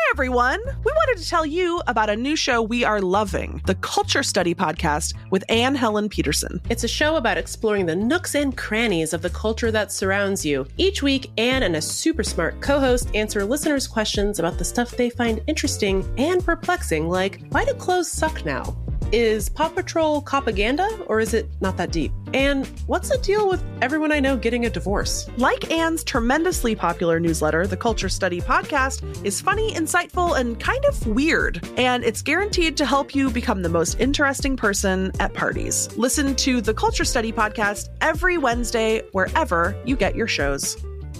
everyone. We wanted to tell you about a new show we are loving, the Culture Study Podcast with Anne Helen Peterson. It's a show about exploring the nooks and crannies of the culture that surrounds you. Each week, Anne and a super smart co-host answer listeners' questions about the stuff they find interesting and perplexing, like, why do clothes suck now? Is Paw Patrol propaganda, or is it not that deep? And what's the deal with everyone I know getting a divorce? Like Anne's tremendously popular newsletter, the Culture Study Podcast is funny, insightful, and kind of weird. And it's guaranteed to help you become the most interesting person at parties. Listen to the Culture Study Podcast every Wednesday, wherever you get your shows.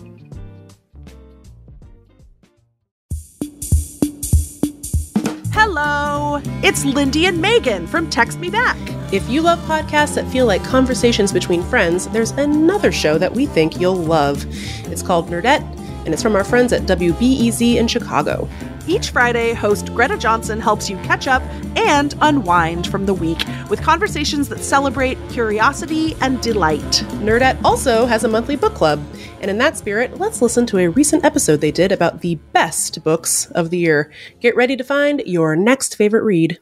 Hello, it's Lindy and Megan from Text Me Back. If you love podcasts that feel like conversations between friends, there's another show that we think you'll love. It's called Nerdette, and it's from our friends at WBEZ in Chicago. Each Friday, host Greta Johnson helps you catch up and unwind from the week with conversations that celebrate curiosity and delight. Nerdette also has a monthly book club. And in that spirit, let's listen to a recent episode they did about the best books of the year. Get ready to find your next favorite read.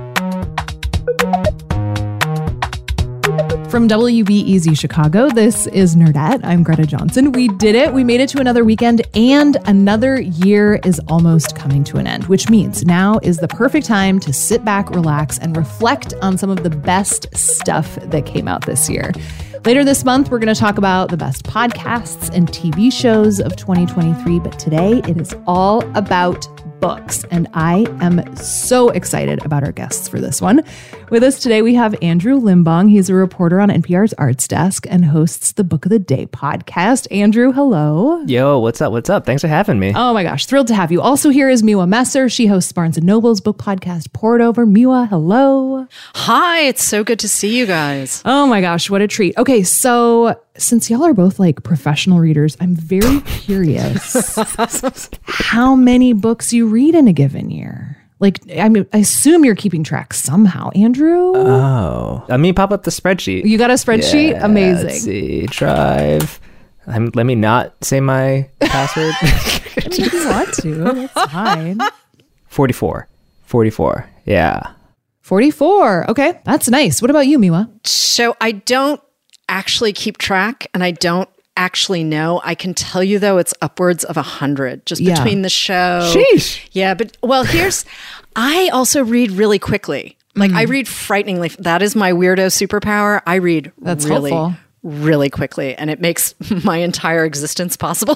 From WBEZ Chicago, this is Nerdette. I'm Greta Johnson. We did it. We made it to another weekend, and another year is almost coming to an end, which means now is the perfect time to sit back, relax, and reflect on some of the best stuff that came out this year. Later this month, we're going to talk about the best podcasts and TV shows of 2023, but today it is all about books, and I am so excited about our guests for this one. With us today, we have Andrew Limbong. He's a reporter on NPR's Arts Desk and hosts the Book of the Day podcast. Andrew, hello. Yo, what's up? What's up? Thanks for having me. Oh my gosh, thrilled to have you. Also here is Miwa Messer. She hosts Barnes & Noble's book podcast, Pour It Over. Miwa, hello. Hi, it's so good to see you guys. Oh my gosh, what a treat. Okay, so since y'all are both like professional readers, I'm very curious how many books you read in a given year. Like, I mean, I assume you're keeping track somehow, Andrew. Oh, let me pop up the spreadsheet. You got a spreadsheet? Yeah, Amazing. Let's see, Drive. Let me not say my password. I mean, if you want to, that's fine. 44. Yeah. 44. Okay, that's nice. What about you, Miwa? So I don't actually keep track, and I don't actually know. I can tell you, though, it's upwards of 100 just between the show. Sheesh. Yeah, but I also read really quickly. Like, I read frighteningly. That is my weirdo superpower. I read helpful. Really quickly, and it makes my entire existence possible.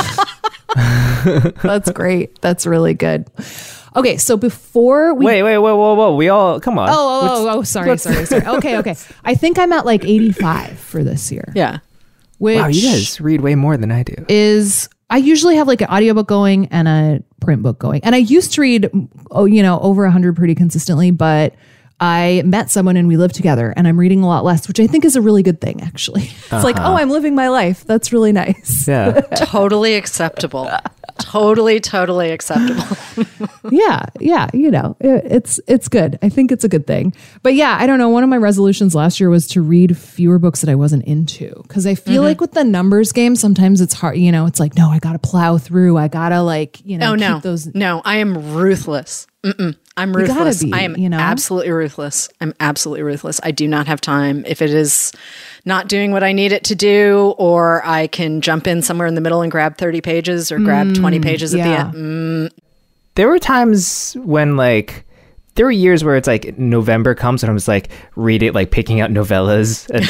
That's great. That's really good. Okay, so before we... Wait, whoa. We all... Come on. Oh, sorry. Okay. I think I'm at like 85 for this year. Yeah. Which wow, you guys read way more than I do. I usually have like an audiobook going and a print book going. And I used to read, over 100 pretty consistently, but I met someone and we lived together and I'm reading a lot less, which I think is a really good thing, actually. It's like, oh, I'm living my life. That's really nice. Yeah. Totally acceptable. Totally acceptable. Yeah. It's good. I think it's a good thing. But yeah, I don't know. One of my resolutions last year was to read fewer books that I wasn't into. Because I feel like with the numbers game, sometimes it's hard. It's like, no, I got to plow through. I got to keep those. No, I am ruthless. I'm ruthless. I am absolutely ruthless. I do not have time. If it is not doing what I need it to do, or I can jump in somewhere in the middle and grab 30 pages or grab 20 pages at the end. There were times when there were years where it's like November comes and I'm just like reading, picking out novellas and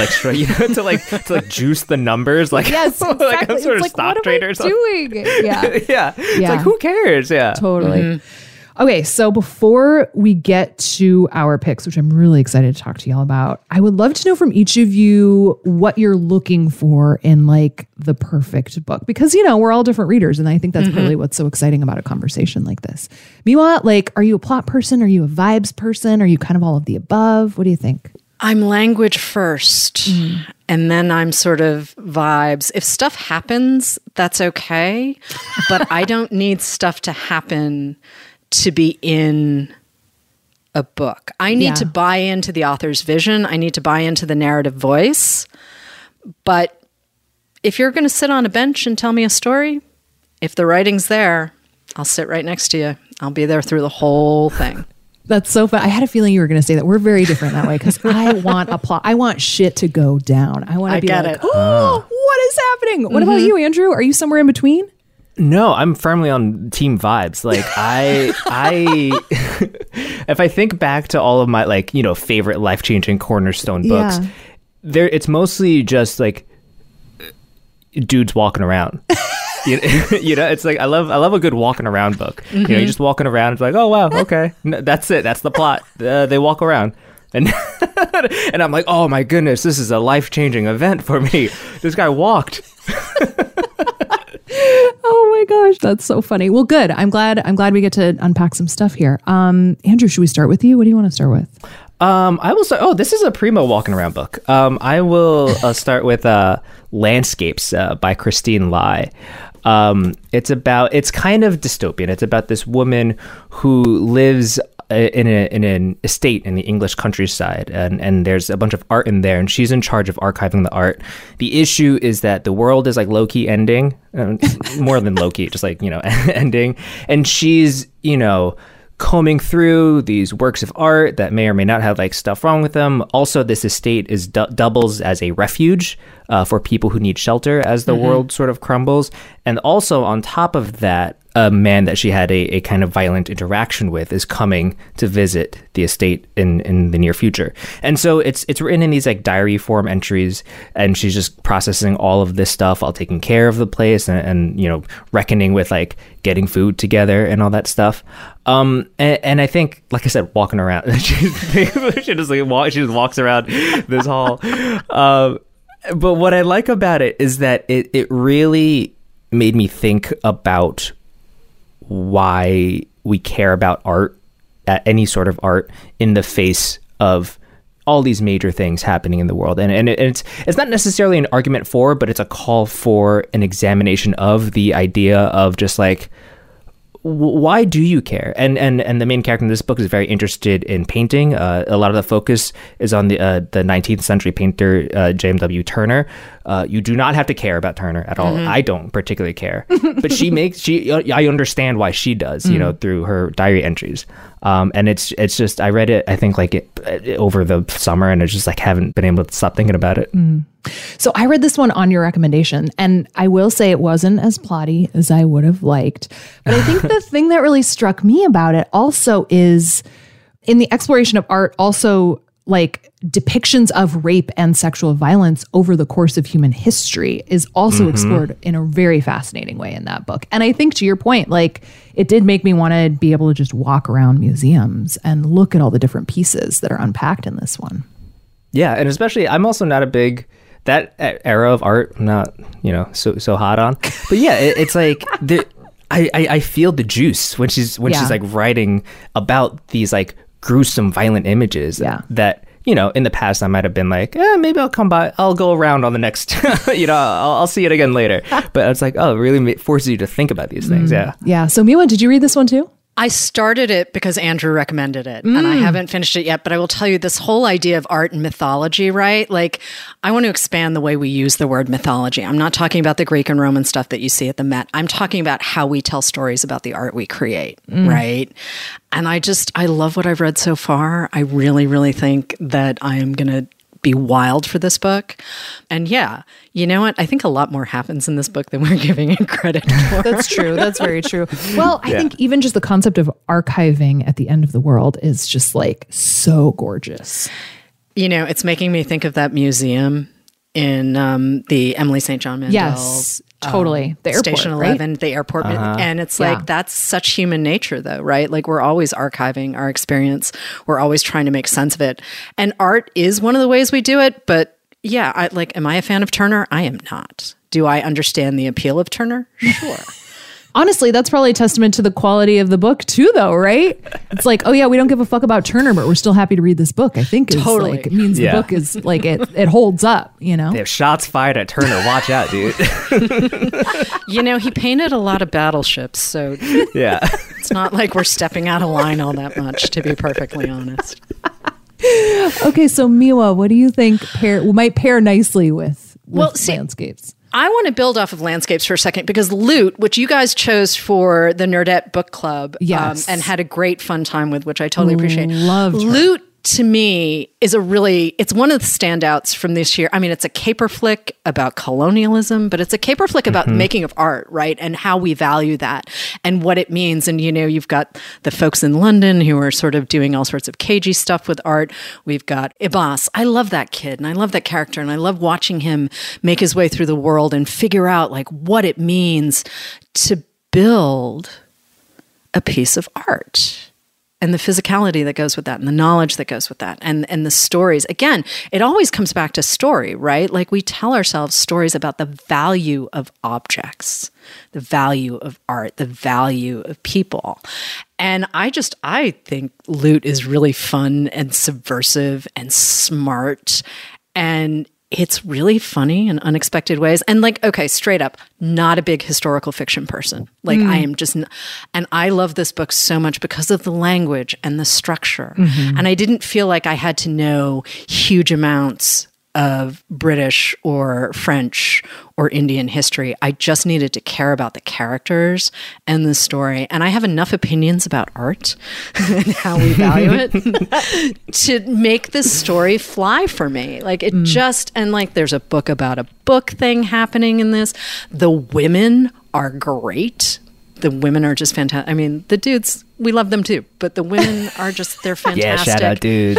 to juice the numbers. Yes, exactly. Like I'm sort of stock trader or something. Doing? Yeah. Yeah. It's like, who cares? Yeah. Totally. Mm-hmm. Okay, so before we get to our picks, which I'm really excited to talk to y'all about, I would love to know from each of you what you're looking for in the perfect book. Because, we're all different readers, and I think that's really what's so exciting about a conversation like this. Miwa, are you a plot person? Are you a vibes person? Are you kind of all of the above? What do you think? I'm language first, and then I'm sort of vibes. If stuff happens, that's okay, but I don't need stuff to happen to be in a book. I need to buy into the author's vision. I need to buy into the narrative voice. But if you're going to sit on a bench and tell me a story, if the writing's there, I'll sit right next to you. I'll be there through the whole thing. That's so fun. I had a feeling you were going to say that. We're very different that way because I want a plot. I want shit to go down. I want to be like, oh, what is happening? What about you, Andrew? Are you somewhere in between? No, I'm firmly on team vibes. Like I if I think back to all of my like, you know, favorite life-changing cornerstone books, it's mostly just like dudes walking around. You know, it's like I love a good walking around book. You know, you're just walking around. It's like, oh wow, okay, no, that's it. That's the plot. They walk around, and and I'm like, oh my goodness, this is a life-changing event for me. This guy walked. Oh my gosh, that's so funny. Well, good. I'm glad we get to unpack some stuff here. Andrew, should we start with you? What do you want to start with? I will start. Oh, this is a primo walking around book. I will start with Landscapes by Christine Lai. It's kind of dystopian. It's about this woman who lives in an estate in the English countryside, and there's a bunch of art in there, and she's in charge of archiving the art. The issue is that the world is like low-key ending, more than low-key, just like, you know, ending, and she's, you know, combing through these works of art that may or may not have like stuff wrong with them. Also, this estate is doubles as a refuge for people who need shelter as the world sort of crumbles. And also on top of that, a man that she had a kind of violent interaction with is coming to visit the estate in the near future. And so it's written in these like diary form entries, and she's just processing all of this stuff while taking care of the place and you know, reckoning with like getting food together and all that stuff. And I think, like I said, walking around, she just walks around this hall. But what I like about it is that it really made me think about why we care about art, any sort of art, in the face of all these major things happening in the world. And it's not necessarily an argument for, but it's a call for an examination of the idea of just like, why do you care? And the main character in this book is very interested in painting. A lot of the focus is on the 19th century painter J.M.W. Turner. You do not have to care about Turner at all. I don't particularly care, but I understand why she does, you know, through her diary entries. And it's just, I read it, I think like over the summer, and I just like haven't been able to stop thinking about it. So I read this one on your recommendation, and I will say it wasn't as plotty as I would have liked. But I think the thing that really struck me about it also is in the exploration of art, also like depictions of rape and sexual violence over the course of human history is also explored in a very fascinating way in that book. And I think to your point, like it did make me want to be able to just walk around museums and look at all the different pieces that are unpacked in this one. Yeah. And especially, I'm also not a big, that era of art, I'm not, you know, so hot on. But yeah, it's like I feel the juice when she's like writing about these like gruesome, violent images that, you know, in the past I might have been like, maybe I'll come by, I'll go around on the next, you know, I'll see it again later. But it's like, oh, it really forces you to think about these things. Yeah. So Miwa, did you read this one too? I started it because Andrew recommended it, and I haven't finished it yet, but I will tell you this whole idea of art and mythology, right? Like, I want to expand the way we use the word mythology. I'm not talking about the Greek and Roman stuff that you see at the Met. I'm talking about how we tell stories about the art we create, right? And I love what I've read so far. I really, really think that I am going to be wild for this book. And yeah, you know what? I think a lot more happens in this book than we're giving it credit for. That's true. That's very true. Well, I think even just the concept of archiving at the end of the world is just like so gorgeous. You know, it's making me think of that museum in the Emily St. John Mandel. Yes, totally. The airport, Station 11, right? The airport. And it's like, that's such human nature though, right? Like we're always archiving our experience. We're always trying to make sense of it. And art is one of the ways we do it. But yeah, am I a fan of Turner? I am not. Do I understand the appeal of Turner? Sure. Honestly, that's probably a testament to the quality of the book too, though, right? It's like, oh yeah, we don't give a fuck about Turner, but we're still happy to read this book. I think is like, it means the book is like, it holds up, you know? They have shots fired at Turner. Watch out, dude. You know, he painted a lot of battleships, so yeah, it's not like we're stepping out of line all that much, to be perfectly honest. Okay, so Miwa, what do you think might pair nicely with Landscapes? I want to build off of landscapes for a second because Loot, which you guys chose for the Nerdette Book Club, Yes. and had a great fun time with, which I totally appreciate. Loved her. Loot, to me, is it's one of the standouts from this year. I mean, it's a caper flick about colonialism, but it's a caper flick about making of art, right? And how we value that and what it means. And, you've got the folks in London who are sort of doing all sorts of cagey stuff with art. We've got Ibas. I love that kid and I love that character and I love watching him make his way through the world and figure out like what it means to build a piece of art. And the physicality that goes with that and the knowledge that goes with that and the stories. Again, it always comes back to story, right? Like we tell ourselves stories about the value of objects, the value of art, the value of people. And I think Loot is really fun and subversive and smart, and it's really funny in unexpected ways. And like, okay, straight up, not a big historical fiction person. Like I am just, and I love this book so much because of the language and the structure. And I didn't feel like I had to know huge amounts of British or French or Indian history. I just needed to care about the characters and the story. And I have enough opinions about art and how we value it to make this story fly for me. Like it just, and like there's a book about a book thing happening in this. The women are great. The women are just fantastic. I mean, the dudes, we love them too, but the women are just, they're fantastic. Yeah, shout out dudes.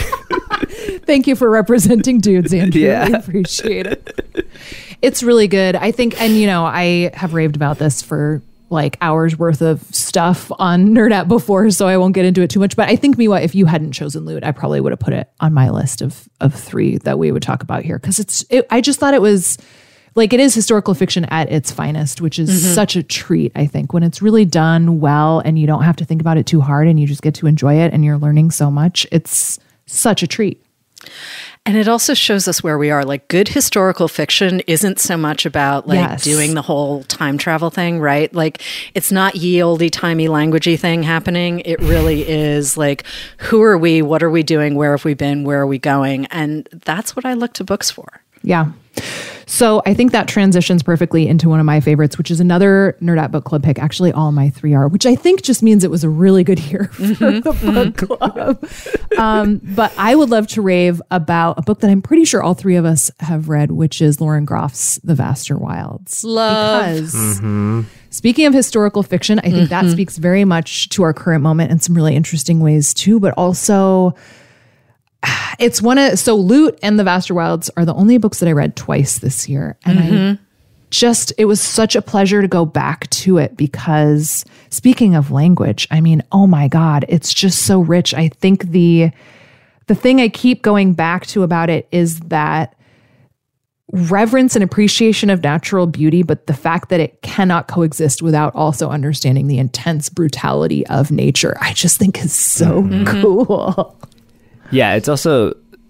Thank you for representing dudes, Andrew. Yeah. I appreciate it. It's really good. I think, and I have raved about this for like hours worth of stuff on Nerdette before, so I won't get into it too much. But I think, Miwa, if you hadn't chosen Loot, I probably would have put it on my list of 3 that we would talk about here. Because I just thought it was like, it is historical fiction at its finest, which is such a treat, I think, when it's really done well and you don't have to think about it too hard and you just get to enjoy it and you're learning so much. It's such a treat. And it also shows us where we are. Like good historical fiction isn't so much about like doing the whole time travel thing, right? Like it's not ye olde timey languagey thing happening. It really is like, who are we? What are we doing? Where have we been? Where are we going? And that's what I look to books for. Yeah. So I think that transitions perfectly into one of my favorites, which is another Nerdette Book Club pick. Actually, all my 3 are, which I think just means it was a really good year for the book club. But I would love to rave about a book that I'm pretty sure all 3 of us have read, which is Lauren Groff's The Vaster Wilds. Because speaking of historical fiction, I think that speaks very much to our current moment in some really interesting ways too, but also it's so Loot and The Vaster Wilds are the only books that I read twice this year. And it was such a pleasure to go back to it because speaking of language, I mean, oh my God, it's just so rich. I think the thing I keep going back to about it is that reverence and appreciation of natural beauty, but the fact that it cannot coexist without also understanding the intense brutality of nature, I just think is so cool. Yeah, it's also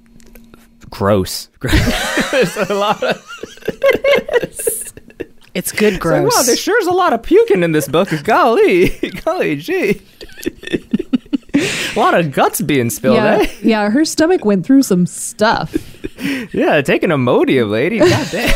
gross. There's a lot of... It's good gross. Wow, there sure is a lot of puking in this book. Golly, gee. A lot of guts being spilled, eh? Yeah, her stomach went through some stuff. Yeah, taking Imodium, lady. God damn.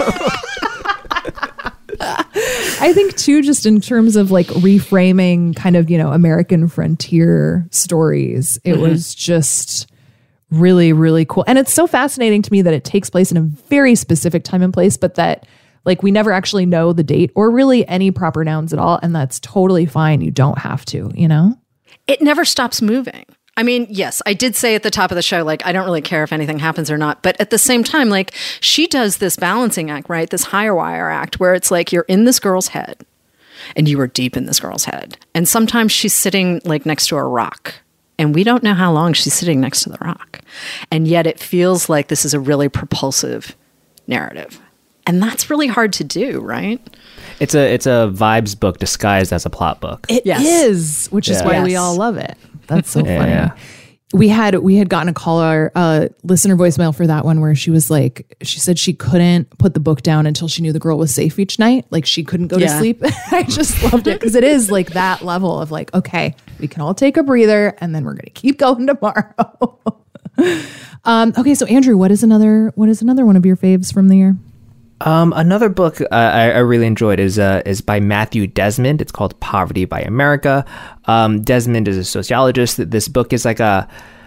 I think too, just in terms of like reframing kind of, American frontier stories, it was just really, really cool. And it's so fascinating to me that it takes place in a very specific time and place, but that like we never actually know the date or really any proper nouns at all. And that's totally fine. You don't have to, It never stops moving. I mean, yes, I did say at the top of the show, like, I don't really care if anything happens or not. But at the same time, like, she does this balancing act, right? This higher wire act where it's like you're in this girl's head and you are deep in this girl's head. And sometimes she's sitting like next to a rock and we don't know how long she's sitting next to the rock. And yet it feels like this is a really propulsive narrative. And that's really hard to do, right? It's a vibes book disguised as a plot book. It is, which is why we all love it. That's so funny. Yeah. We had gotten a caller, listener voicemail for that one where she was like, she said she couldn't put the book down until she knew the girl was safe each night. Like she couldn't go to sleep. I just loved it because it is like that level of like, okay, we can all take a breather and then we're going to keep going tomorrow. Okay. So Andrew, what is another one of your faves from the year? Another book I really enjoyed is by Matthew Desmond. It's called Poverty by America. Desmond is a sociologist. This book is like an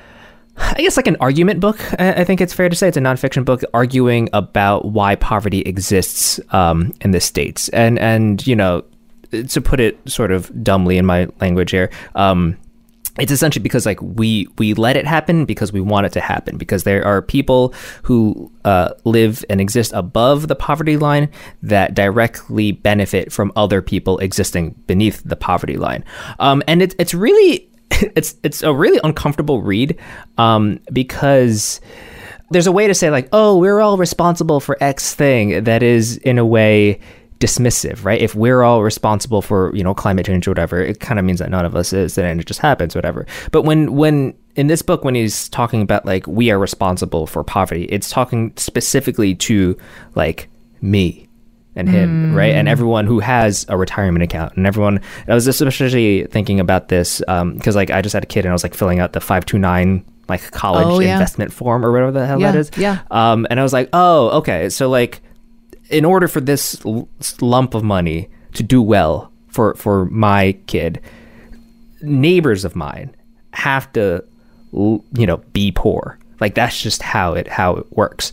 argument book. I think it's fair to say it's a nonfiction book arguing about why poverty exists in the States. And to put it sort of dumbly in my language here, it's essentially because like we let it happen because we want it to happen, because there are people who live and exist above the poverty line that directly benefit from other people existing beneath the poverty line. And it's really it's a really uncomfortable read because there's a way to say like, oh, we're all responsible for X thing that is in a way dismissive, right? If we're all responsible for, climate change or whatever, it kind of means that none of us is, and it just happens, whatever. But when in this book, when he's talking about like, we are responsible for poverty, it's talking specifically to like me and him, right? And everyone who has a retirement account, and everyone, I was especially thinking about this because like I just had a kid and I was like filling out the 529 like college investment form or whatever the hell that is. Yeah. And I was like, oh, okay. So like, in order for this lump of money to do well for my kid, neighbors of mine have to, be poor. Like that's just how it works.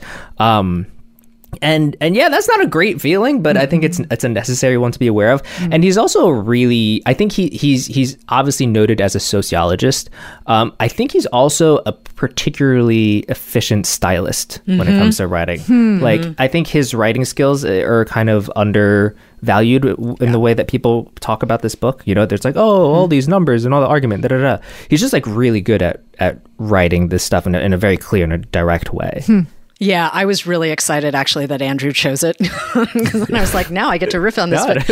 And yeah, that's not a great feeling, but I think it's a necessary one to be aware of. And he's also I think he's obviously noted as a sociologist. I think he's also a particularly efficient stylist when it comes to writing. Like I think his writing skills are kind of undervalued in the way that people talk about this book. There's like, oh, all these numbers and all the argument, He's just like really good at writing this stuff in a very clear and a direct way. Yeah, I was really excited actually that Andrew chose it because then I was like, now I get to riff on this one.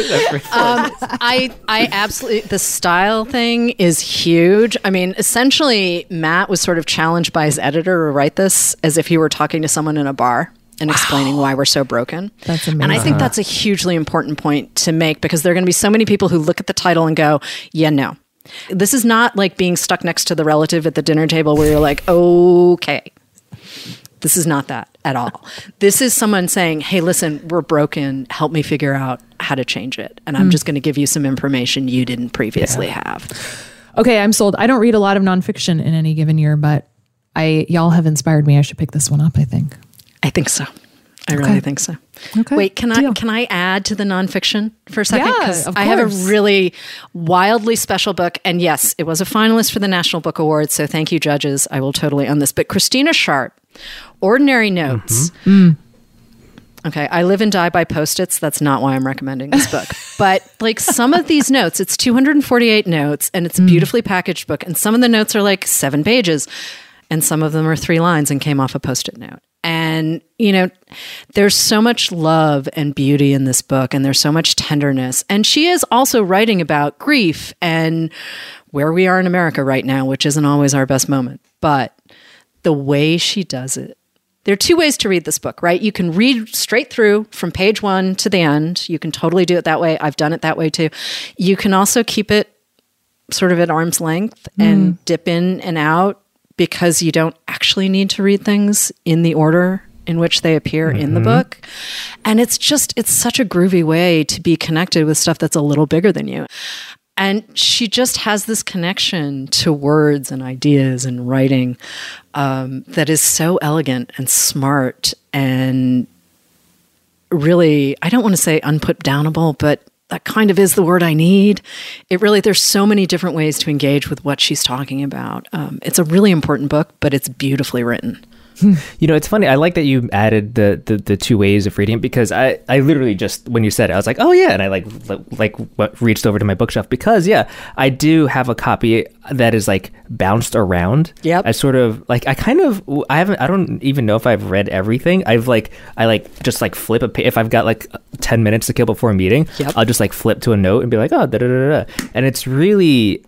I absolutely, the style thing is huge. I mean, essentially, Matt was sort of challenged by his editor to write this as if he were talking to someone in a bar and explaining why we're so broken. That's amazing. And I think that's a hugely important point to make because there are going to be so many people who look at the title and go, yeah, no. This is not like being stuck next to the relative at the dinner table where you're like, okay. This is not that at all. This is someone saying, hey, listen, we're broken. Help me figure out how to change it. And I'm just going to give you some information you didn't previously have. Okay, I'm sold. I don't read a lot of nonfiction in any given year, but y'all have inspired me. I should pick this one up, I think. I think so. I really think so. Okay. Wait, can I add to the nonfiction for a second? Yeah, Because of I have a course. really wildly special book. And yes, it was a finalist for the National Book Award. So thank you, judges. I will totally own this. But Christina Sharp, Ordinary Notes. Okay, I live and die by Post-its. That's not why I'm recommending this book. But like some of these notes, it's 248 notes and it's a beautifully packaged book. And some of the notes are like 7 pages and some of them are 3 lines and came off a Post-it note. And, there's so much love and beauty in this book and there's so much tenderness. And she is also writing about grief and where we are in America right now, which isn't always our best moment. But the way she does it, there are 2 ways to read this book, right? You can read straight through from page 1 to the end. You can totally do it that way. I've done it that way too. You can also keep it sort of at arm's length and dip in and out because you don't actually need to read things in the order in which they appear in the book. And it's such a groovy way to be connected with stuff that's a little bigger than you. And she just has this connection to words and ideas and writing that is so elegant and smart and really, I don't want to say unputdownable, but that kind of is the word I need. There's so many different ways to engage with what she's talking about. It's a really important book, but it's beautifully written. It's funny. I like that you added the 2 ways of reading it because I literally just, when you said it, I was like, oh yeah. And I reached over to my bookshelf because I do have a copy that is like bounced around. Yep. I sort of like, I don't even know if I've read everything. I just like flip a page. If I've got like 10 minutes to kill before a meeting, I'll just like flip to a note and be like, oh, da da da da. And it's really,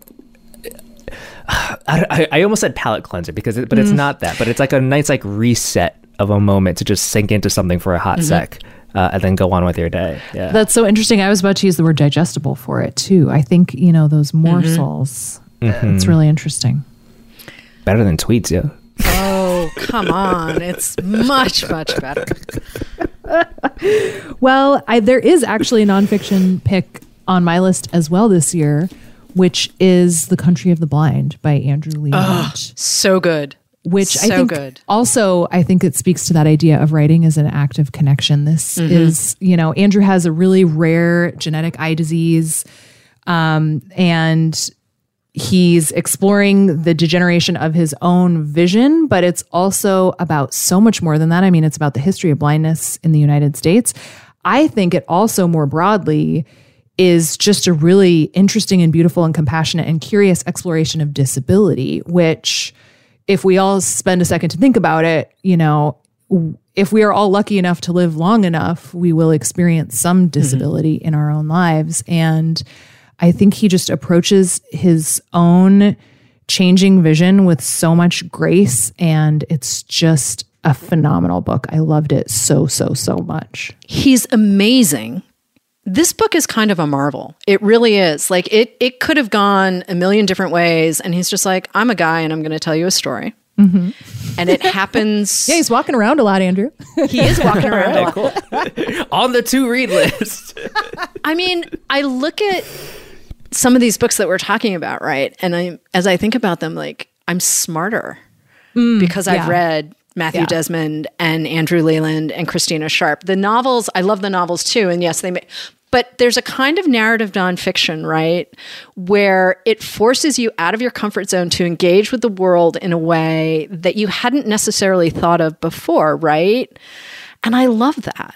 I almost said palate cleanser but it's not that, but it's like a nice like reset of a moment to just sink into something for a hot sec and then go on with your day. Yeah. That's so interesting. I was about to use the word digestible for it too. I think, those morsels, it's really interesting. Better than tweets, yeah. Oh, come on. It's much, much better. Well, there is actually a nonfiction pick on my list as well this year, which is The Country of the Blind by Andrew Leland. So good. Which I So think good. also, I think it speaks to that idea of writing as an act of connection. This is, Andrew has a really rare genetic eye disease, and he's exploring the degeneration of his own vision, but it's also about so much more than that. I mean, it's about the history of blindness in the United States. I think it also more broadly is just a really interesting and beautiful and compassionate and curious exploration of disability, which, if we all spend a second to think about it, if we are all lucky enough to live long enough, we will experience some disability in our own lives. And I think he just approaches his own changing vision with so much grace, and it's just a phenomenal book. I loved it so much. He's amazing. This book is kind of a marvel. It really is. Like it could have gone a million different ways, and he's just like, I'm a guy and I'm going to tell you a story. Mm-hmm. And it happens. Yeah, he's walking around a lot, Andrew. He is walking around a lot. Cool. On the to read list. I mean, I look at some of these books that we're talking about, right? And as I think about them, like, I'm smarter because I've read Matthew Desmond and Andrew Leland and Christina Sharp. The novels, I love the novels too. And yes, but there's a kind of narrative nonfiction, right? Where it forces you out of your comfort zone to engage with the world in a way that you hadn't necessarily thought of before, right? And I love that.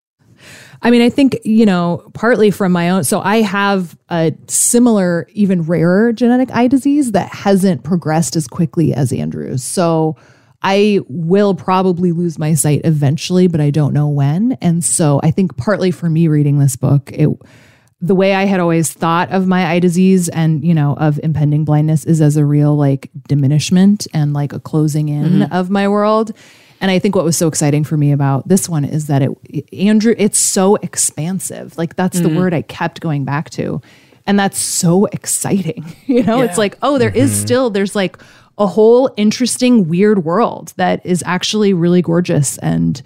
I mean, I think, partly from my own, so I have a similar, even rarer genetic eye disease that hasn't progressed as quickly as Andrew's. So I will probably lose my sight eventually, but I don't know when. And so I think partly for me reading this book, the way I had always thought of my eye disease and, of impending blindness is as a real diminishment and a closing in of my world. And I think what was so exciting for me about this one is that Andrew, it's so expansive. That's the word I kept going back to. And that's so exciting. It's like, oh, there's a whole interesting, weird world that is actually really gorgeous and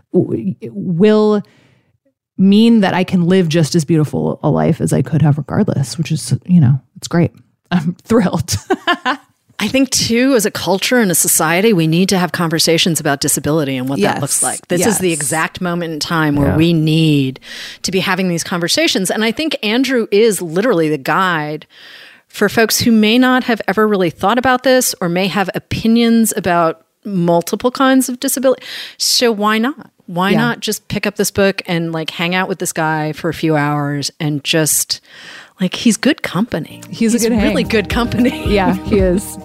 will mean that I can live just as beautiful a life as I could have regardless, which is, it's great. I'm thrilled. I think too, as a culture and a society, we need to have conversations about disability and what that looks like. This is the exact moment in time where we need to be having these conversations. And I think Andrew is literally the guide for folks who may not have ever really thought about this or may have opinions about multiple kinds of disability. So why not? Why not just pick up this book and hang out with this guy for a few hours and just he's good company. He's a really good company. Yeah, he is.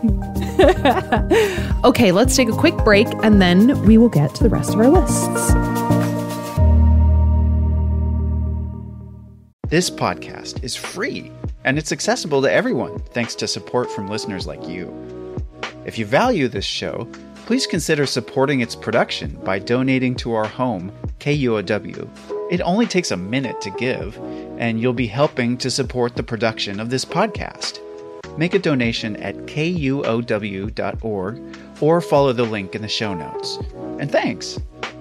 Okay, let's take a quick break and then we will get to the rest of our lists. This podcast is free and it's accessible to everyone thanks to support from listeners like you. If you value this show, please consider supporting its production by donating to our home, KUOW. It only takes a minute to give, and you'll be helping to support the production of this podcast. Make a donation at kuow.org or follow the link in the show notes. And thanks!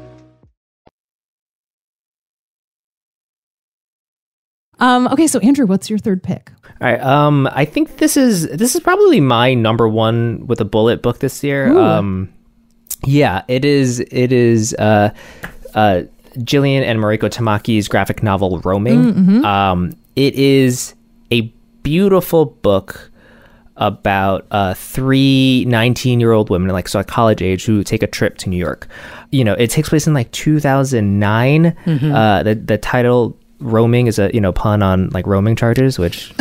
Okay, so Andrew, what's your third pick? All right. I think this is probably my number one with a bullet book this year. Yeah, it is. Jillian and Mariko Tamaki's graphic novel Roaming. It is a beautiful book about three 19-year-old women, so at college age, who take a trip to New York. It takes place in 2009. The title Roaming is a pun on roaming charges, which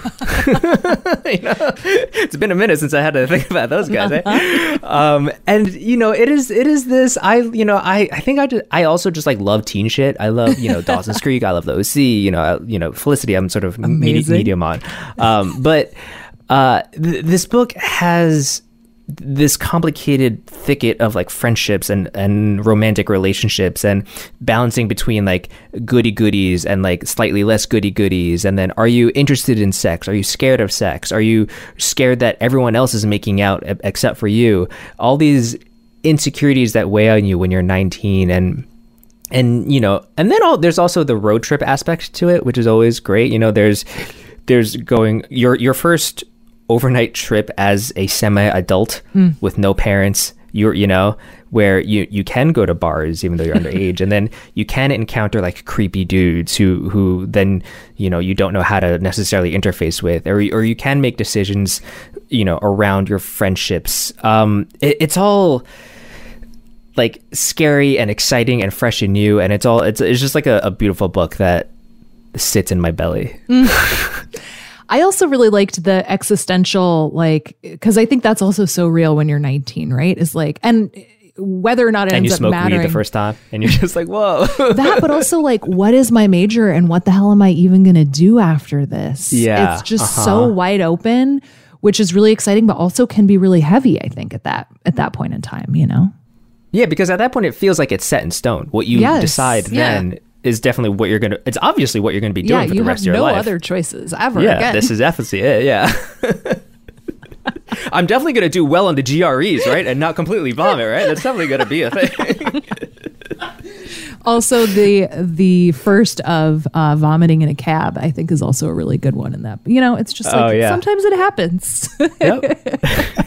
it's been a minute since I had to think about those guys. And it is this. I also just love teen shit. I love Dawson's Creek. I love the OC. Felicity. I'm sort of medium on. But this book has this complicated thicket of friendships and romantic relationships and balancing between goody goodies and slightly less goody goodies. And then, are you interested in sex? Are you scared of sex? Are you scared that everyone else is making out except for you? All these insecurities that weigh on you when you're 19. And and and then there's also the road trip aspect to it, which is always great. There's going your first overnight trip as a semi-adult with no parents. Where you can go to bars even though you're underage, and then you can encounter like creepy dudes who then you don't know how to necessarily interface with, or you can make decisions around your friendships. It's all like scary and exciting and fresh and new, and it's just like a beautiful book that sits in my belly. I also really liked the existential, like, because I think that's also so real when you're 19, right? Is like, and whether or not it and ends up mattering. And you smoke weed the first time, and you're just like, whoa. That, but also like, what is my major, and what the hell am I even going to do after this? Yeah, it's just so wide open, which is really exciting, but also can be really heavy. I think at that point in time, Yeah, because at that point it feels like it's set in stone. What you decide then is definitely what it's obviously what you're going to be doing for the rest of your life. You have no other choices ever again. This is definitely it, yeah. I'm definitely going to do well on the GREs, right? And not completely vomit, right? That's definitely going to be a thing. Also, the first of vomiting in a cab, I think, is also a really good one in that. It's just like, sometimes it happens. Yep.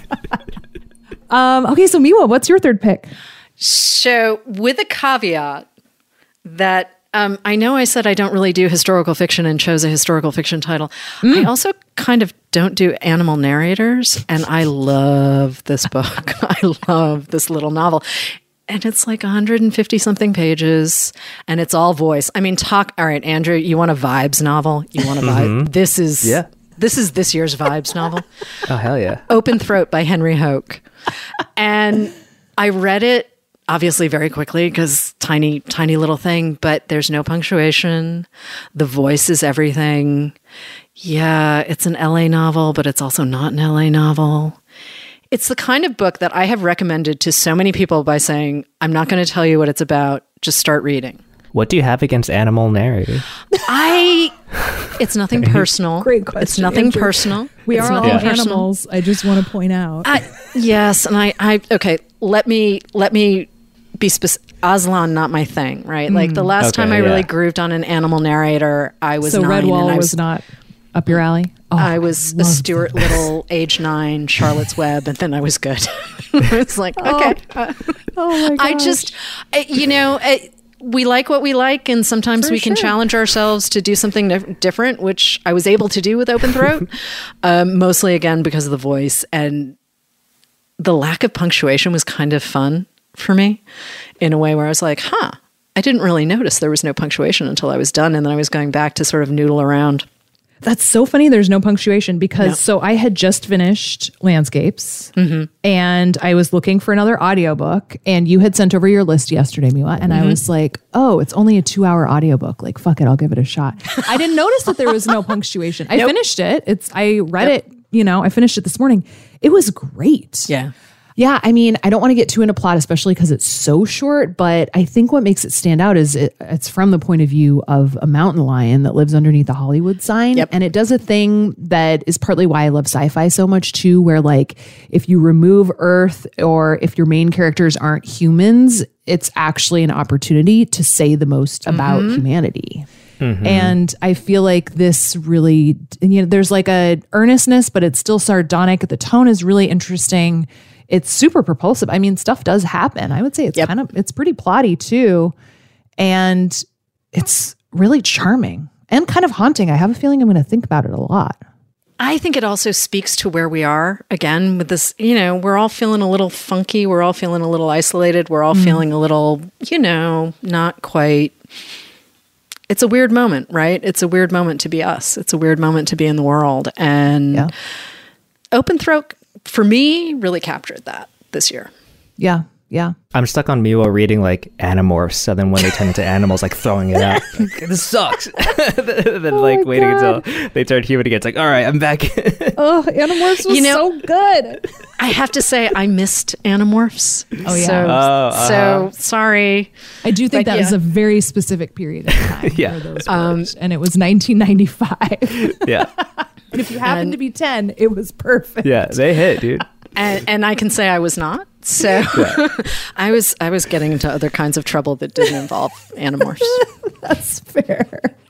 Okay, so Miwa, what's your third pick? So with a caveat that I know I said I don't really do historical fiction and chose a historical fiction title. I also kind of don't do animal narrators, and I love this book. I love this little novel. And it's like 150 something pages, and it's all voice. I mean, all right, Andrew, you want a vibes novel? You want a vibe? This is this year's vibes novel. Oh, hell yeah. Open Throat by Henry Hoke. And I read it obviously very quickly because tiny little thing, but there's no punctuation. The voice is everything. Yeah, it's an LA novel, but it's also not an LA novel. It's the kind of book that I have recommended to so many people by saying, I'm not going to tell you what it's about, just start reading. What do you have against animal narrators? It's nothing personal. Great question. It's nothing personal. We are all animals. I just want to point out. Yes, and I okay, let me be specific. Aslan, not my thing, right? Like the last time I really grooved on an animal narrator, I was 9. So Redwall was not up your alley? Oh, I was a Stuart Little, age 9, Charlotte's Web, and then I was good. It's like, okay. Oh my gosh. I just, we like what we like, and sometimes we can challenge ourselves to do something different, which I was able to do with Open Throat, mostly, again, because of the voice. And the lack of punctuation was kind of fun for me in a way where I was like, I didn't really notice there was no punctuation until I was done, and then I was going back to sort of noodle around. That's so funny. There's no punctuation because so I had just finished Landscapes and I was looking for another audiobook, and you had sent over your list yesterday, Miwa. And I was like, oh, it's only a 2-hour audiobook. Like, fuck it. I'll give it a shot. I didn't notice that there was no punctuation. I finished it. I read it, I finished it this morning. It was great. Yeah. Yeah, I mean, I don't want to get too into plot, especially because it's so short, but I think what makes it stand out is it's from the point of view of a mountain lion that lives underneath the Hollywood sign. Yep. And it does a thing that is partly why I love sci-fi so much too, where like if you remove Earth or if your main characters aren't humans, it's actually an opportunity to say the most about humanity. And I feel like this really, there's like a earnestness, but it's still sardonic. The tone is really interesting. It's super propulsive. I mean, stuff does happen. I would say it's it's pretty plotty too. And it's really charming and kind of haunting. I have a feeling I'm going to think about it a lot. I think it also speaks to where we are again with this, we're all feeling a little funky. We're all feeling a little isolated. We're all feeling a little, not quite. It's a weird moment, right? It's a weird moment to be us. It's a weird moment to be in the world. And Open Throat, for me, really captured that this year. Yeah. I'm stuck on Miwa reading like Animorphs, so then when they turn into animals, like throwing it out. This sucks. Then waiting until they turn human again. It's like, all right, I'm back. Animorphs was so good. I have to say, I missed Animorphs. Oh, yeah. So sorry. I do think that was a very specific period of time where those worked, and it was 1995. Yeah. And if you happened to be 10, it was perfect. Yeah, they hit, dude. And I can say I was not. So I was getting into other kinds of trouble that didn't involve Animorphs. That's fair.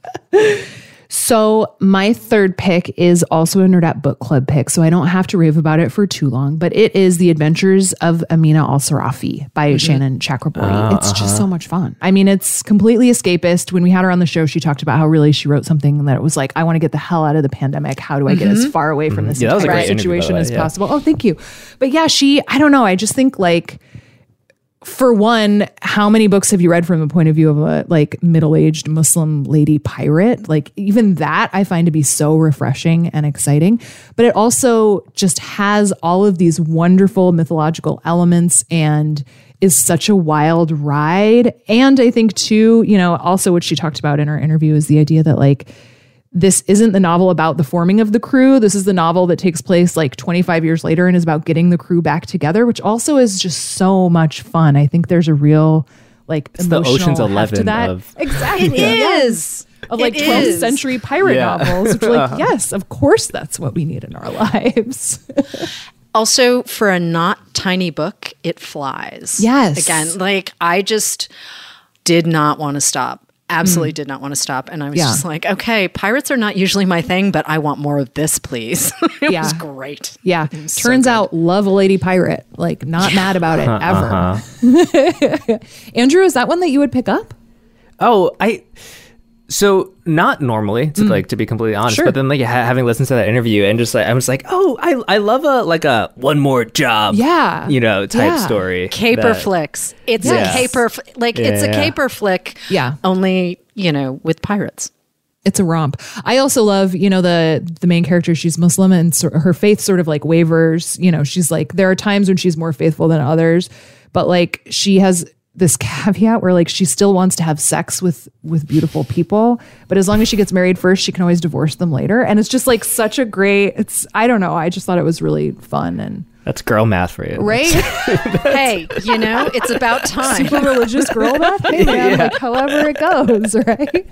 So my third pick is also a Nerdette Book Club pick, so I don't have to rave about it for too long, but it is The Adventures of Amina Al-Sarafi by Shannon Chakraborty. It's just so much fun. I mean, it's completely escapist. When we had her on the show, she talked about how really she wrote something that was like, I want to get the hell out of the pandemic. How do I get as far away from this entire situation as possible? Oh, thank you. But yeah, I don't know. I just think like, for one, how many books have you read from the point of view of a like middle-aged Muslim lady pirate? Like even that I find to be so refreshing and exciting. But it also just has all of these wonderful mythological elements and is such a wild ride. And I think too, you know, also what she talked about in her interview is the idea that like, this isn't the novel about the forming of the crew. This is the novel that takes place like 25 years later and is about getting the crew back together, which also is just so much fun. I think there's a real like it's the Ocean's 11 to that. Of exactly. It is. Of like 12th century pirate novels, which like, yes, of course that's what we need in our lives. Also, for a not tiny book, it flies. Yes. Again, like I just did not want to stop. Absolutely did not want to stop. And I was just like, okay, pirates are not usually my thing, but I want more of this, please. It was great. Yeah. Turns out, love a lady pirate. Like, not mad about it ever. Andrew, is that one that you would pick up? Oh, so not normally, to be completely honest, but then like having listened to that interview and just like I was like, oh, I love a one more job, type story. Caper flicks. It's a caper it's a caper flick. Yeah, only with pirates. It's a romp. I also love, the main character. She's Muslim and her faith sort of like wavers. She's like, there are times when she's more faithful than others, but like she has this caveat where like she still wants to have sex with beautiful people, but as long as she gets married first, she can always divorce them later. And it's just like such a great, I don't know. I just thought it was really fun. And that's girl math for you. Right? Hey, it's about time. Super religious girl math. Hey man, like however it goes, right?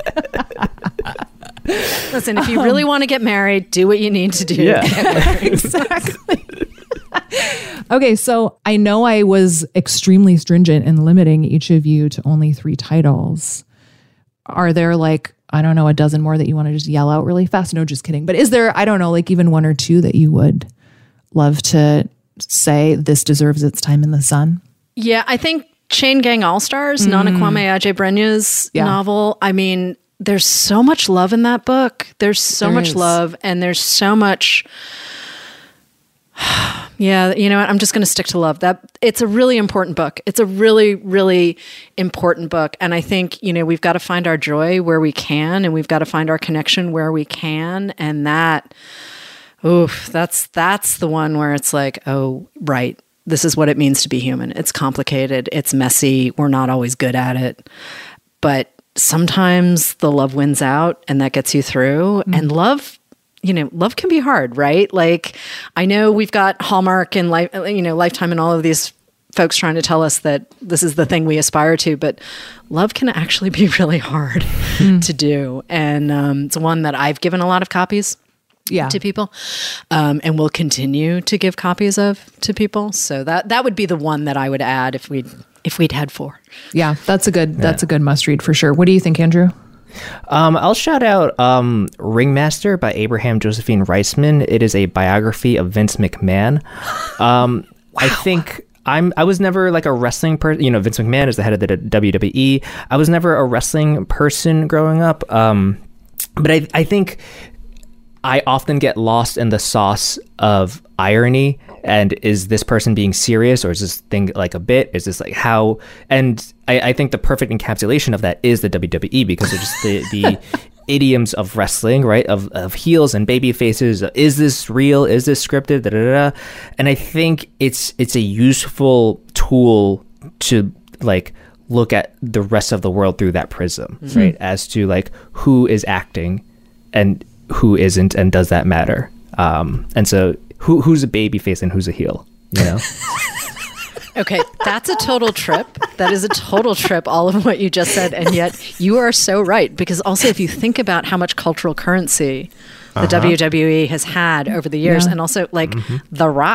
Listen, if you really want to get married, do what you need to do. Yeah, exactly. Okay, so I know I was extremely stringent in limiting each of you to only 3 titles. Are there like, I don't know, a dozen more that you want to just yell out really fast? No, just kidding. But is there, I don't know, like even 1 or 2 that you would love to say this deserves its time in the sun? Yeah, I think Chain Gang All-Stars, Nana Kwame Adjei-Brenya's novel. I mean, there's so much love in that book. There's so much love, and there's so much... Yeah, you know what? I'm just going to stick to love. It's a really important book. It's a really, really important book. And I think, we've got to find our joy where we can, and we've got to find our connection where we can. And that's the one where it's like, oh, right. This is what it means to be human. It's complicated. It's messy. We're not always good at it. But sometimes the love wins out and that gets you through. And love can be hard, right? Like, I know we've got Hallmark and Lifetime and all of these folks trying to tell us that this is the thing we aspire to, but love can actually be really hard to do. And it's one that I've given a lot of copies to people, and will continue to give copies of to people. So that would be the one that I would add if we'd had 4. Yeah, that's a good must read for sure. What do you think, Andrew? I'll shout out Ringmaster by Abraham Josephine Reisman. It is a biography of Vince McMahon. Wow. I think I was never like a wrestling person. Vince McMahon is the head of the WWE. I was never a wrestling person growing up. But I think I often get lost in the sauce of irony. And is this person being serious, or is this thing like a bit? Is this like how? And I think the perfect encapsulation of that is the WWE, because it's just the idioms of wrestling, right? Of heels and baby faces. Is this real? Is this scripted? Da, da, da. And I think it's a useful tool to like look at the rest of the world through that prism, right? As to like who is acting and who isn't, and does that matter? And so. Who's a baby face and who's a heel, Okay, that's a total trip. That is a total trip, all of what you just said. And yet you are so right. Because also if you think about how much cultural currency the WWE has had over the years, and also like The Rock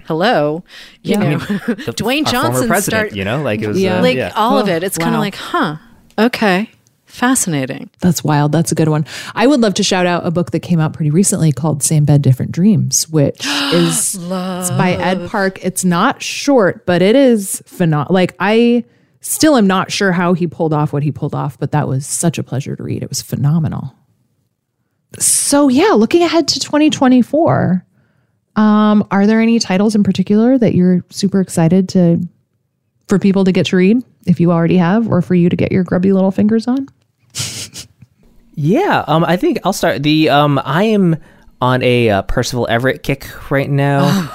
hello, you know, Dwayne Johnson, former president, you know, like it was, all of it. It's kind of like, okay. Fascinating. That's wild. That's a good one. I would love to shout out a book that came out pretty recently called Same Bed, Different Dreams, which is it's by Ed Park. It's not short, but it is phenomenal. Like, I still am not sure how he pulled off what he pulled off, but that was such a pleasure to read. It was phenomenal. So yeah, looking ahead to 2024, are there any titles in particular that you're super excited for people to get to read, if you already have, or for you to get your grubby little fingers on? Yeah, I think I'll start. I am on a Percival Everett kick right now.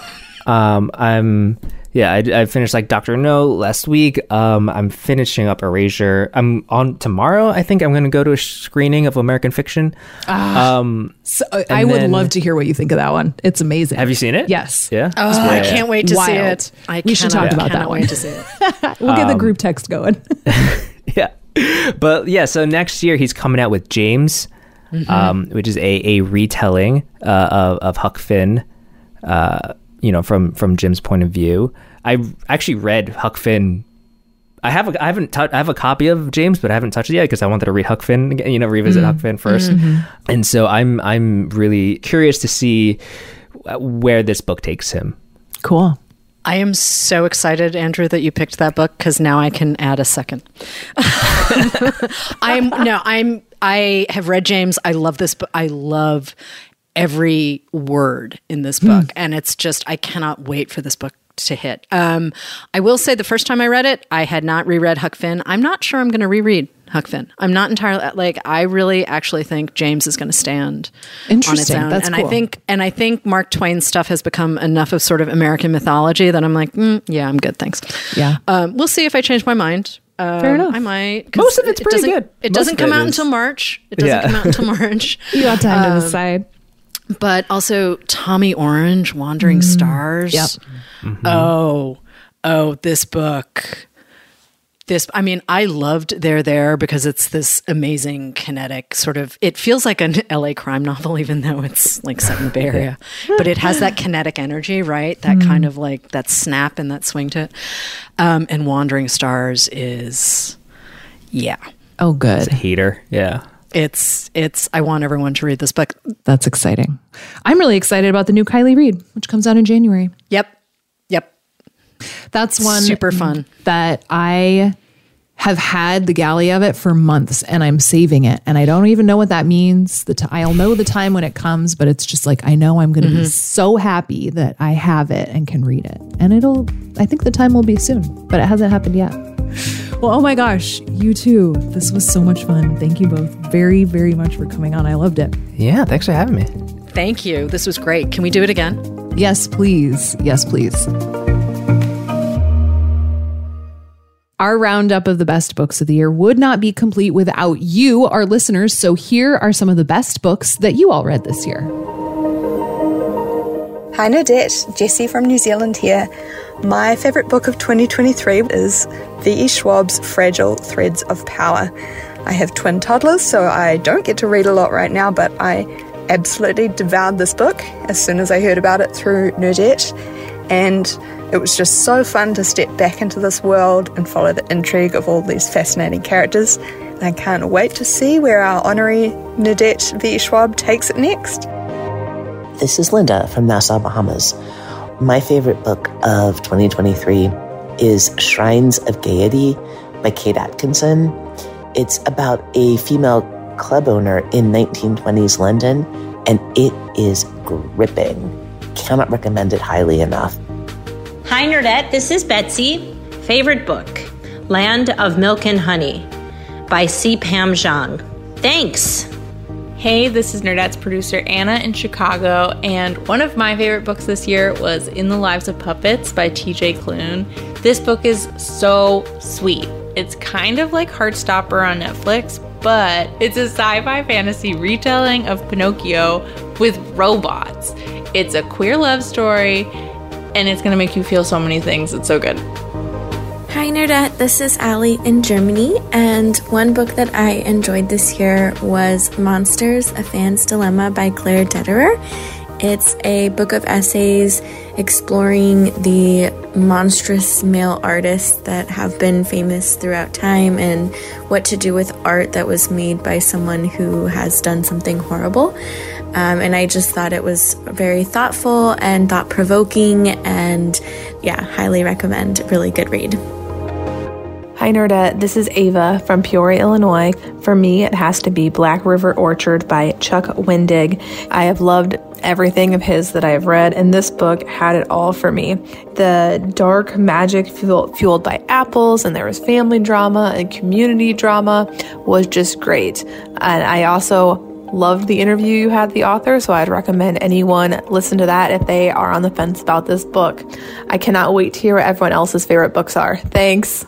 I finished like Dr. No last week. I'm finishing up Erasure. I'm on tomorrow. I think I'm going to go to a screening of American Fiction. I would love to hear what you think of that one. It's amazing. Have you seen it? Yes. Yeah. I can't wait to see it. We should talk about that one. Wait to see it. We'll get the group text going. Yeah. But yeah, so next year he's coming out with James, which is a retelling of Huck Finn, from Jim's point of view. I actually read Huck Finn. I have a copy of James, but I haven't touched it yet because I wanted to read Huck Finn again, revisit Huck Finn first. And so I'm really curious to see where this book takes him. Cool. I am so excited, Andrew, that you picked that book because now I can add a second. I have read James. I love this book. I love every word in this book. And it's just, I cannot wait for this book to hit. I will say the first time I read it, I had not reread Huck Finn. I'm not sure I'm going to reread Huck Finn. I'm not entirely I really actually think James is going to stand on its own. That's cool. I think Mark Twain's stuff has become enough of sort of American mythology that I'm like, yeah, I'm good. Thanks. Yeah. We'll see if I change my mind. Fair enough. I might. Most of it's pretty good. It doesn't come out until March. You got time to decide. But also Tommy Orange, Wandering Stars. Yep. Oh, this book. I loved They're There because it's this amazing kinetic sort of, it feels like an LA crime novel, even though it's like set in the Bay Area, but it has that kinetic energy, right? That kind of like that snap and that swing to it. And Wandering Stars is, Oh, good. It's a heater. Yeah. It's, I want everyone to read this book. That's exciting. I'm really excited about the new Kylie Reid, which comes out in January. Yep. That's one super fun that I have had the galley of it for months and I'm saving it. And I don't even know what that means. I'll know the time when it comes, but it's just like, I know I'm going to be so happy that I have it and can read it. And I think the time will be soon, but it hasn't happened yet. Well, oh my gosh, you too. This was so much fun. Thank you both very, very much for coming on. I loved it. Yeah, thanks for having me. Thank you. This was great. Can we do it again? Yes, please. Yes, please. Our roundup of the best books of the year would not be complete without you, our listeners. So here are some of the best books that you all read this year. Hi Nerdette, Jessie from New Zealand here. My favourite book of 2023 is V.E. Schwab's Fragile Threads of Power. I have twin toddlers, so I don't get to read a lot right now, but I absolutely devoured this book as soon as I heard about it through Nerdette. And it was just so fun to step back into this world and follow the intrigue of all these fascinating characters. And I can't wait to see where our honorary Nerdette V. Schwab takes it next. This is Linda from Nassau, Bahamas. My favorite book of 2023 is Shrines of Gaiety by Kate Atkinson. It's about a female club owner in 1920s London, and it is gripping. Cannot recommend it highly enough. Hi Nerdette, this is Betsy. Favorite book, Land of Milk and Honey by C. Pam Zhang. Thanks. Hey, this is Nerdette's producer Anna in Chicago, and one of my favorite books this year was In the Lives of Puppets by T.J. Klune. This book is so sweet. It's kind of like Heartstopper on Netflix, but it's a sci-fi fantasy retelling of Pinocchio with robots. It's a queer love story, and it's going to make you feel so many things. It's so good. Hi Nerdette, this is Allie in Germany, and one book that I enjoyed this year was Monsters, A Fan's Dilemma by Claire Dederer. It's a book of essays exploring the monstrous male artists that have been famous throughout time and what to do with art that was made by someone who has done something horrible. And I just thought it was very thoughtful and thought-provoking, and yeah, highly recommend. Really good read. Hi Nerdette, this is Ava from Peoria, Illinois. For me, it has to be Black River Orchard by Chuck Wendig. I have loved everything of his that I have read, and this book had it all for me. The dark magic fueled by apples, and there was family drama and community drama was just great. And I also loved the interview you had with the author, so I'd recommend anyone listen to that if they are on the fence about this book. I cannot wait to hear what everyone else's favorite books are. Thanks.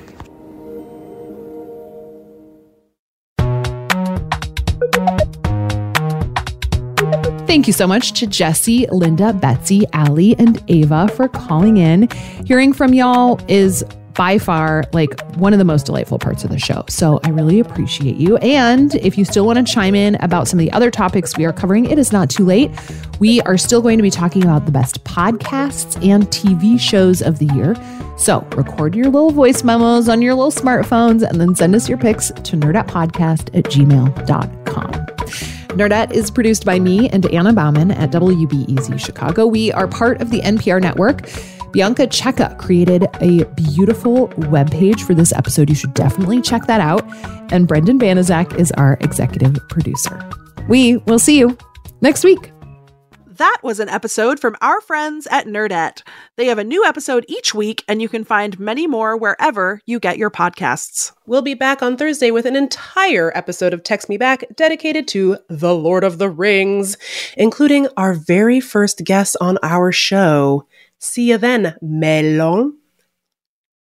Thank you so much to Jesse, Linda, Betsy, Allie, and Ava for calling in. Hearing from y'all is by far like one of the most delightful parts of the show. So I really appreciate you. And if you still want to chime in about some of the other topics we are covering, it is not too late. We are still going to be talking about the best podcasts and TV shows of the year. So record your little voice memos on your little smartphones and then send us your pics to nerdettepodcast@gmail.com. Nerdette is produced by me and Anna Bauman at WBEZ Chicago. We are part of the NPR network. Bianca Cheka created a beautiful webpage for this episode. You should definitely check that out. And Brendan Banaszak is our executive producer. We will see you next week. That was an episode from our friends at Nerdette. They have a new episode each week, and you can find many more wherever you get your podcasts. We'll be back on Thursday with an entire episode of Text Me Back dedicated to The Lord of the Rings, including our very first guest on our show. See you then, Melon.